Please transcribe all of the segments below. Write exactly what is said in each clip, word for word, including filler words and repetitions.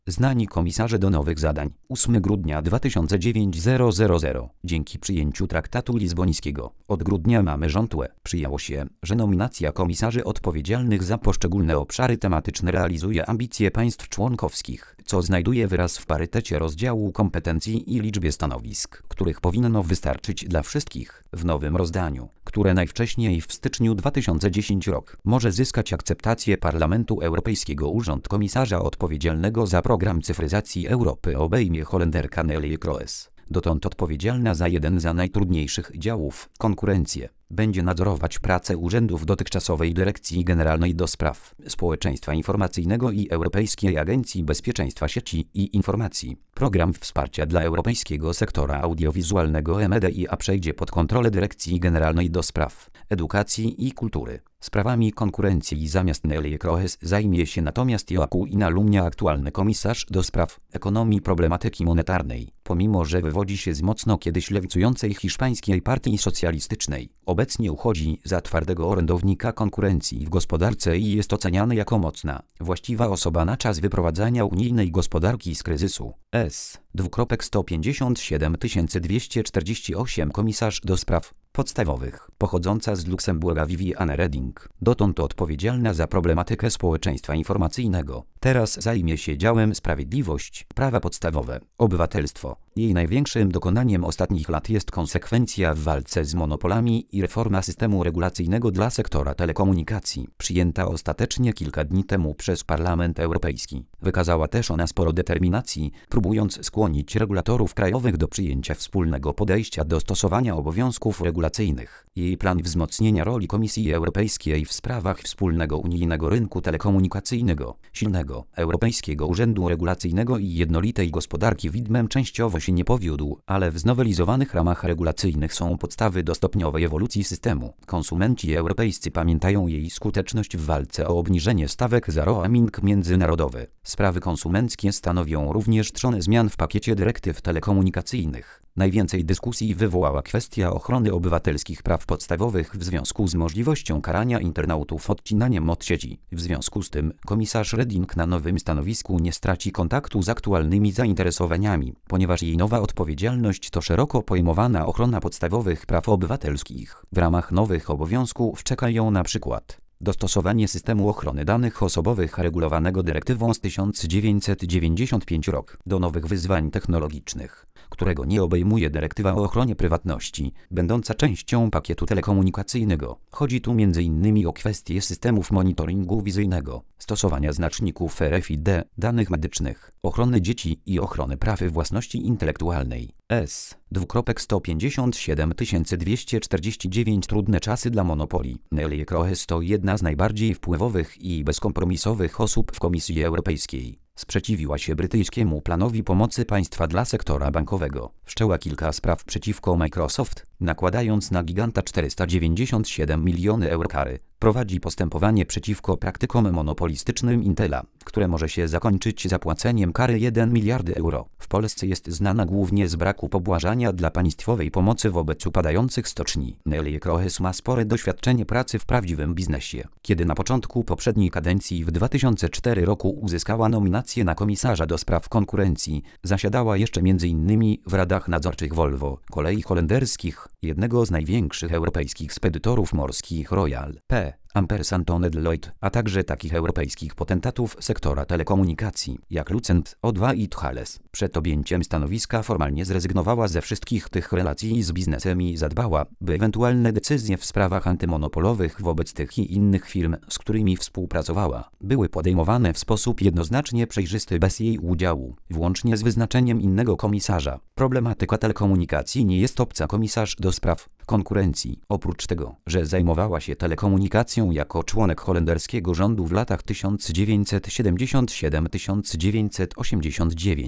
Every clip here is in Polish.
Znani komisarze do nowych zadań. ósmego grudnia dwa tysiące dziewiątego. Dzięki przyjęciu traktatu lizbońskiego od grudnia mamy rząd U E. Przyjęło się, że nominacja komisarzy odpowiedzialnych za poszczególne obszary tematyczne realizuje ambicje państw członkowskich, co znajduje wyraz w parytecie rozdziału kompetencji i liczbie stanowisk, których powinno wystarczyć dla wszystkich. W nowym rozdaniu, które najwcześniej w styczniu dwa tysiące dziesiątego roku może zyskać akceptację Parlamentu Europejskiego, urząd komisarza odpowiedzialnego za program cyfryzacji Europy obejmie Holenderka Neelie Kroes, dotąd odpowiedzialna za jeden z najtrudniejszych działów, konkurencję. Będzie nadzorować pracę urzędów dotychczasowej Dyrekcji Generalnej do Spraw Społeczeństwa Informacyjnego i Europejskiej Agencji Bezpieczeństwa Sieci i Informacji. Program wsparcia dla europejskiego sektora audiowizualnego M E D I A przejdzie pod kontrolę Dyrekcji Generalnej do Spraw Edukacji i Kultury. Sprawami konkurencji zamiast Neelie Kroes zajmie się natomiast Joaquin Almunia, aktualny komisarz do spraw ekonomii i problematyki monetarnej. Pomimo że wywodzi się z mocno kiedyś lewicującej hiszpańskiej partii socjalistycznej, obecnie uchodzi za twardego orędownika konkurencji w gospodarce i jest oceniany jako mocna, właściwa osoba na czas wyprowadzania unijnej gospodarki z kryzysu. S. sto pięćdziesiąt siedem tysięcy dwieście czterdzieści osiem Komisarz do spraw podstawowych, pochodząca z Luksemburga Viviane Reding, dotąd odpowiedzialna za problematykę społeczeństwa informacyjnego. Teraz zajmie się działem Sprawiedliwość, prawa podstawowe, obywatelstwo. Jej największym dokonaniem ostatnich lat jest konsekwencja w walce z monopolami i reforma systemu regulacyjnego dla sektora telekomunikacji, przyjęta ostatecznie kilka dni temu przez Parlament Europejski. Wykazała też ona sporo determinacji, próbując skłonić regulatorów krajowych do przyjęcia wspólnego podejścia do stosowania obowiązków regulacyjnych. Jej plan wzmocnienia roli Komisji Europejskiej w sprawach wspólnego unijnego rynku telekomunikacyjnego, silnego Europejskiego Urzędu Regulacyjnego i jednolitej gospodarki widmem częściowo się nie powiódł, ale w znowelizowanych ramach regulacyjnych są podstawy do stopniowej ewolucji systemu. Konsumenci europejscy pamiętają jej skuteczność w walce o obniżenie stawek za roaming międzynarodowy. Sprawy konsumenckie stanowią również trzon zmian w pakiecie dyrektyw telekomunikacyjnych. Najwięcej dyskusji wywołała kwestia ochrony obywatelskich praw podstawowych w związku z możliwością karania internautów odcinaniem od sieci. W związku z tym komisarz Reding na nowym stanowisku nie straci kontaktu z aktualnymi zainteresowaniami, ponieważ jej nowa odpowiedzialność to szeroko pojmowana ochrona podstawowych praw obywatelskich. W ramach nowych obowiązków czeka ją na przykład dostosowanie systemu ochrony danych osobowych regulowanego dyrektywą z tysiąc dziewięćset dziewięćdziesiątego piątego roku do nowych wyzwań technologicznych, którego nie obejmuje dyrektywa o ochronie prywatności, będąca częścią pakietu telekomunikacyjnego. Chodzi tu między innymi o kwestie systemów monitoringu wizyjnego, stosowania znaczników R F I D, danych medycznych, ochrony dzieci i ochrony praw własności intelektualnej. S. sto pięćdziesiąt siedem tysięcy dwieście czterdzieści dziewięć Trudne czasy dla monopoli. Neelie Kroes to jedna z najbardziej wpływowych i bezkompromisowych osób w Komisji Europejskiej. Sprzeciwiła się brytyjskiemu planowi pomocy państwa dla sektora bankowego. Wszczęła kilka spraw przeciwko Microsoft, nakładając na giganta czterysta dziewięćdziesiąt siedem miliony euro kary. Prowadzi postępowanie przeciwko praktykom monopolistycznym Intela, które może się zakończyć zapłaceniem kary jeden miliard euro. W Polsce jest znana głównie z braku pobłażania dla państwowej pomocy wobec upadających stoczni. Neelie Kroes ma spore doświadczenie pracy w prawdziwym biznesie. Kiedy na początku poprzedniej kadencji w dwa tysiące czwartym roku uzyskała nominację na komisarza do spraw konkurencji, zasiadała jeszcze między innymi w radach nadzorczych Volvo, Kolei Holenderskich, jednego z największych europejskich spedytorów morskich Royal P. Ampersand Deloitte, a także takich europejskich potentatów sektora telekomunikacji, jak Lucent, O dwa i Thales. Przed objęciem stanowiska formalnie zrezygnowała ze wszystkich tych relacji z biznesem i zadbała, by ewentualne decyzje w sprawach antymonopolowych wobec tych i innych firm, z którymi współpracowała, były podejmowane w sposób jednoznacznie przejrzysty bez jej udziału, włącznie z wyznaczeniem innego komisarza. Problematyka telekomunikacji nie jest obca komisarz do spraw konkurencji. Oprócz tego, że zajmowała się telekomunikacją jako członek holenderskiego rządu w latach tysiąc dziewięćset siedemdziesiąt siedem do tysiąc dziewięćset osiemdziesiąt dziewięć,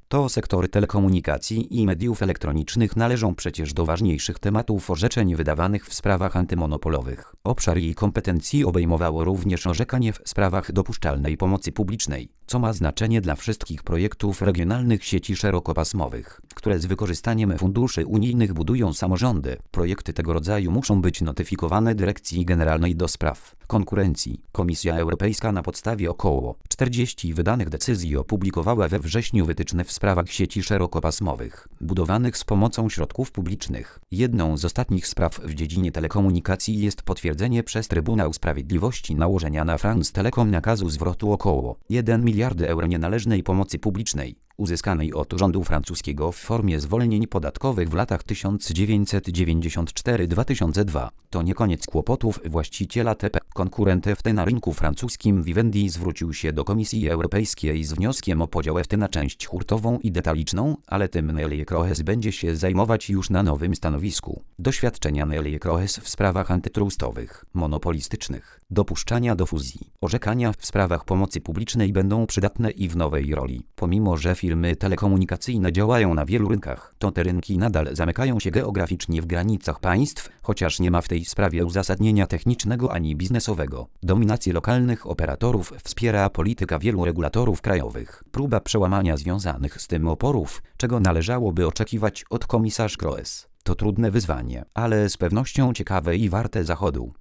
To sektory telekomunikacji i mediów elektronicznych należą przecież do ważniejszych tematów orzeczeń wydawanych w sprawach antymonopolowych. Obszar jej kompetencji obejmowało również orzekanie w sprawach dopuszczalnej pomocy publicznej, co ma znaczenie dla wszystkich projektów regionalnych sieci szerokopasmowych, które z wykorzystaniem funduszy unijnych budują samorządy. Projekty tego rodzaju muszą być notyfikowane Dyrekcji Generalnej do Spraw Konkurencji. Komisja Europejska na podstawie około czterdziestu wydanych decyzji opublikowała we wrześniu wytyczne w sprawach sieci szerokopasmowych, budowanych z pomocą środków publicznych. Jedną z ostatnich spraw w dziedzinie telekomunikacji jest potwierdzenie przez Trybunał Sprawiedliwości nałożenia na France Telecom nakazu zwrotu około jeden miliard euro nienależnej pomocy publicznej, uzyskanej od rządu francuskiego w formie zwolnień podatkowych w latach tysiąc dziewięćset dziewięćdziesiąt cztery do dwa tysiące drugiego. To nie koniec kłopotów właściciela T P. Konkurent F T na rynku francuskim Vivendi zwrócił się do Komisji Europejskiej z wnioskiem o podział F T na część hurtową i detaliczną, ale tym Neelie Kroes będzie się zajmować już na nowym stanowisku. Doświadczenia Neelie Kroes w sprawach antytrustowych, monopolistycznych, dopuszczania do fuzji, orzekania w sprawach pomocy publicznej będą przydatne i w nowej roli. Pomimo że firmy telekomunikacyjne działają na wielu rynkach, to te rynki nadal zamykają się geograficznie w granicach państw, chociaż nie ma w tej sprawie uzasadnienia technicznego ani biznesowego. Dominację lokalnych operatorów wspiera polityka wielu regulatorów krajowych. Próba przełamania związanych z tym oporów, czego należałoby oczekiwać od komisarz Kroes. To trudne wyzwanie, ale z pewnością ciekawe i warte zachodu.